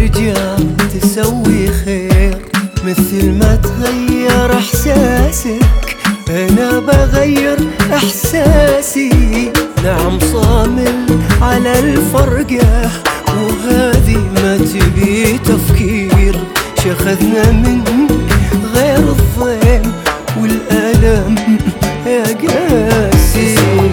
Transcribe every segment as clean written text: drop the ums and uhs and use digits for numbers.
ترجع تسوي خير، مثل ما تغير احساسك انا بغير احساسي. نعم صامل على الفرقة وهذه ما تبي تفكير، شخذنا منك غير الضيم والألم يا قاسي.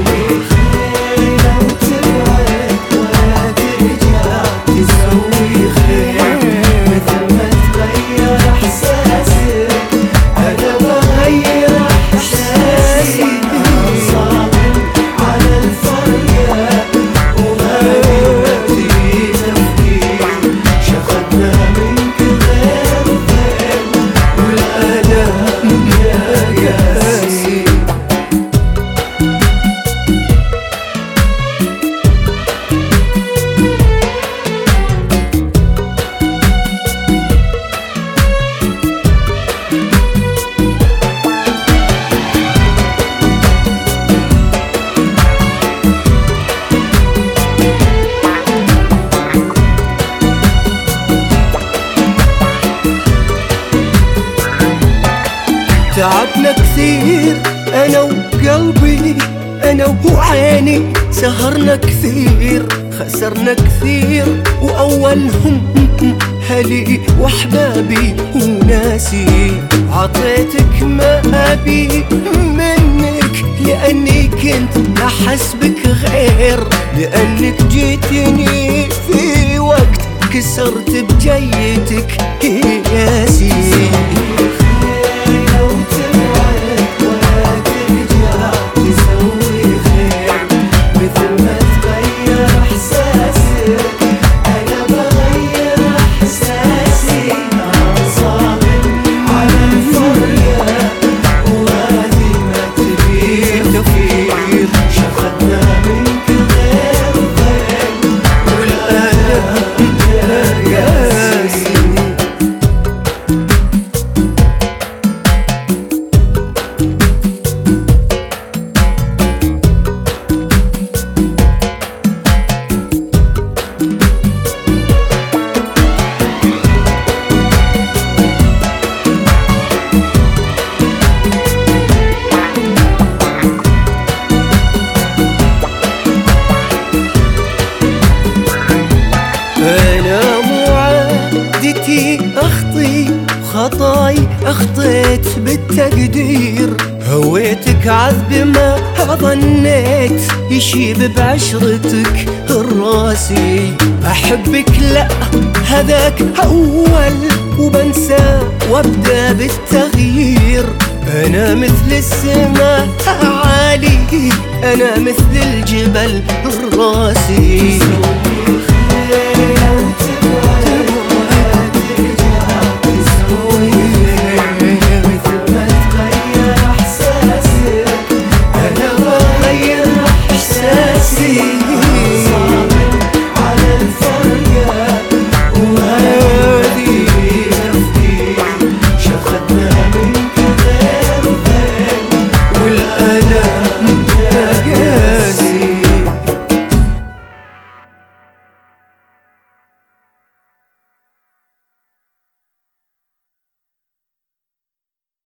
تعبنا كثير أنا وقلبي أنا وعيني، سهرنا كثير خسرنا كثير، وأولهم هلي وأحبابي وناسي. عطيتك ما أبي منك لأني كنت أحس بك غير، لأنك جيتني في وقت كسرت بجيتك قياسي. أنا مو عادتي أخطي خطاي، أخطيت بالتقدير، هويتك عذب ما ظنيت يشيب بعشرتك الراسي. أحبك لا هذاك أول وبنسى وابدأ بالتغيير. أنا مثل السماء عالي، أنا مثل الجبل الراسي.